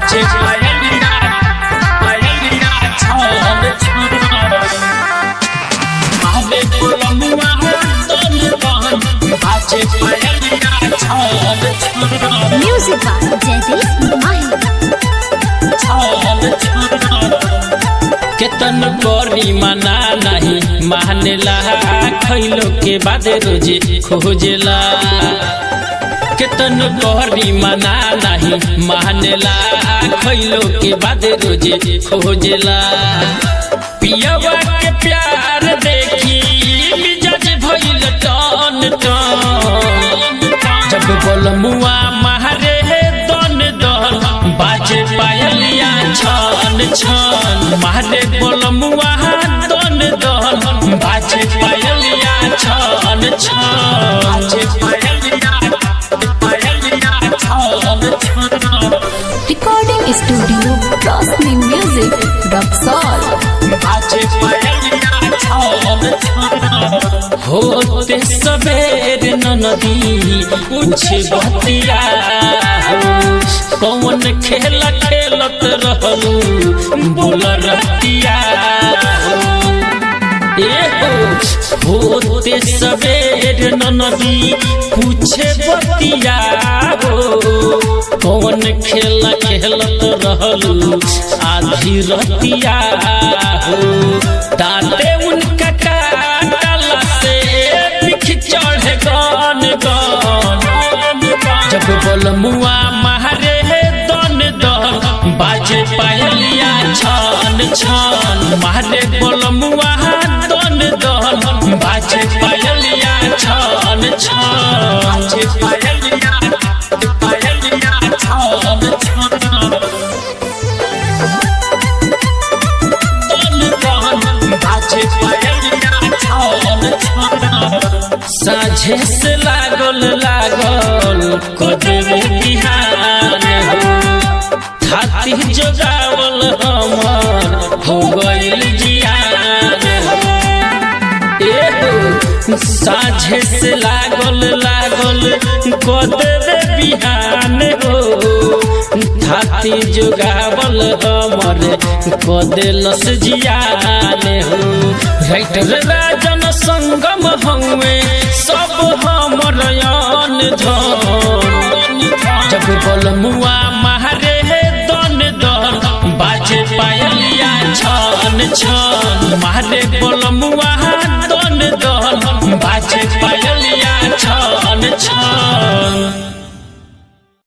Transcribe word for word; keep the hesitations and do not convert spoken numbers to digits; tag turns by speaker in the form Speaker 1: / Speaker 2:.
Speaker 1: बाजे पायलिया पायलिया छन छन मारे बोलमुआ तन तन बाजे पायलिया छन छन
Speaker 2: म्यूजिक बाय जयदीप माही
Speaker 1: छन छन केतन करी मना नहीं मानेला खैलो के बाद रोजे खोजेला केतन करी मना नहीं मानेला खैलो के बाद रोजे खोजेला पियवा के प्यार देखी मिजाज भइल टन टन जब बोलमुआ मारे दन दन बाजे पायलिया छन छन मारे बोलमुआ दन दन बाजे पायलिया छन छन बाजे पायलिया पायलिया छन छन
Speaker 2: recording studio Roshni music Raxaul
Speaker 1: बाजे पायलिया छन छन होते सबेर नदी पूछे बतिया कौन खेल खेलत रहलू बोल रतिया होते सबेर नदी पूछे बतिया हो कौन खेल खेलत रहलू आधी रतिया हो दाते उनका काटला से बिख चढ़े गन गन जब बोलमुआ मारे दन दन बाजे पायलिया छन छन मारे बोलमुआ दन दन बाजे पायलिया छन छन बाजे पायलिया पायलिया छन छन बाजे पायलिया छन छन साझे से लागल लागल कदवे बिहान हो थाती जोगावल हमर हो गइल जियान हो साझे से लागल लागल कदवे बिहान हो थाती जोगावल हमर कदेलस जियान हो राइटर राजन संगम हउए सब हमर यान धन जब बोलमुआ मारे दन दन बाजे पायलिया छन छन मारे बोलमुआ दन दन बाजे पायलिया छन छन।